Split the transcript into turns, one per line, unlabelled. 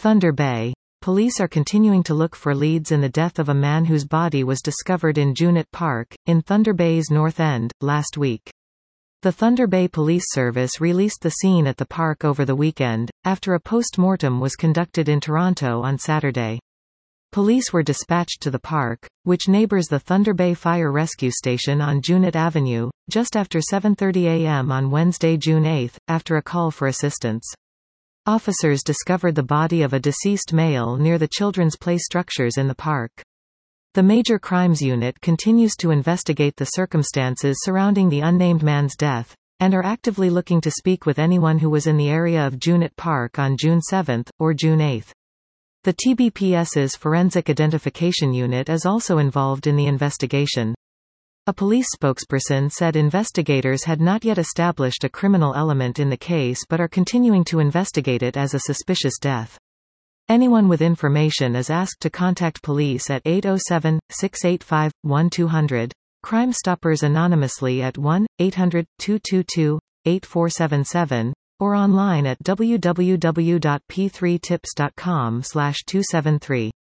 Thunder Bay. Police are continuing to look for leads in the death of a man whose body was discovered in Junet Park, in Thunder Bay's North End, last week. The Thunder Bay Police Service released the scene at the park over the weekend, after a post-mortem was conducted in Toronto on Saturday. Police were dispatched to the park, which neighbors the Thunder Bay Fire Rescue Station on Junet Avenue, just after 7:30 a.m. on Wednesday, June 8, after a call for assistance. Officers discovered the body of a deceased male near the children's play structures in the park. The Major Crimes Unit continues to investigate the circumstances surrounding the unnamed man's death, and are actively looking to speak with anyone who was in the area of Junet Park on June 7 or June 8. The TBPS's Forensic Identification Unit is also involved in the investigation. A police spokesperson said investigators had not yet established a criminal element in the case but are continuing to investigate it as a suspicious death. Anyone with information is asked to contact police at 807-685-1200, Crime Stoppers anonymously at 1-800-222-8477, or online at www.p3tips.com/273.